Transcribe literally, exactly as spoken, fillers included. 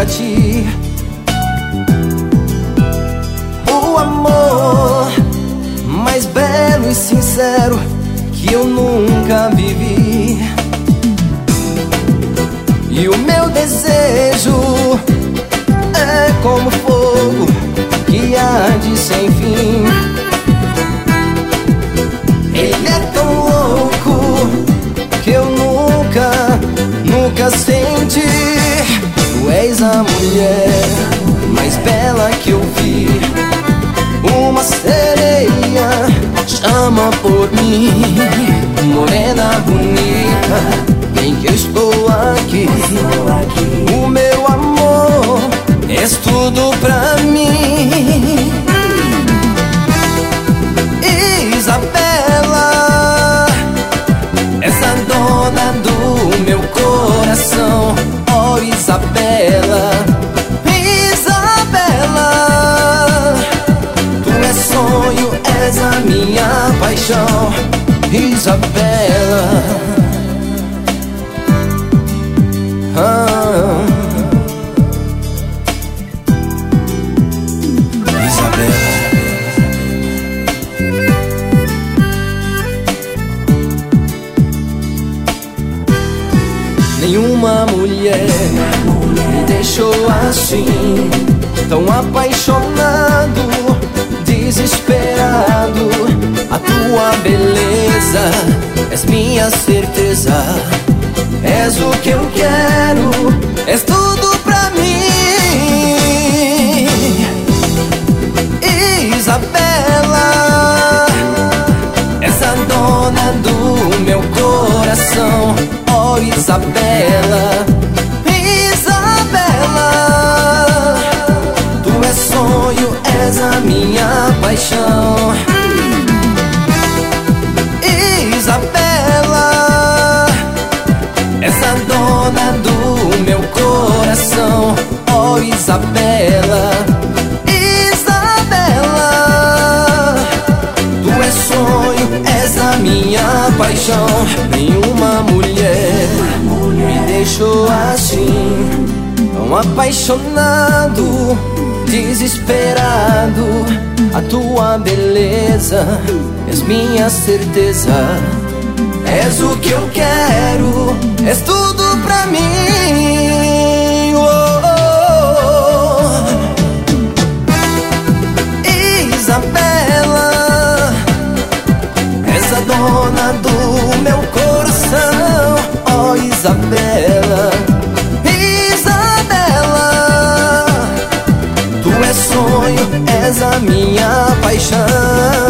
ti. O amor mais belo e sincero que eu nunca vivi. E o meu desejo é como fogo que arde sem fim. Ele é tão louco que eu nunca, nunca senti. Tu és a mulher mais bela que eu vi. Uma sereia chama por mim. Morena bonita, bem que eu estou aqui. O meu amor és tudo pra mim. Isabela, essa dona do meu coração. Oh Isabela, Isabela, tu és sonho, és a minha paixão. Isabela, ah, Isabela. Nenhuma mulher me deixou assim, tão apaixonado, desesperado. A tua beleza és minha certeza, és o que eu quero, és tudo pra mim. Isabela, essa dona do meu coração. Oh Isabela, Isabela, tu és sonho, és a minha paixão. Isabela, essa dona do meu coração. Oh Isabela, Isabela, tu és sonho, és a minha paixão. Nenhuma mulher me deixou assim, tão apaixonado, desesperado. A tua beleza és minha certeza, és o que eu quero, és tudo pra mim. Oh, oh, oh. Isabela, essa dona do meu coração. Oh Isabela, Isabela, tu és sonho, és a minha paixão.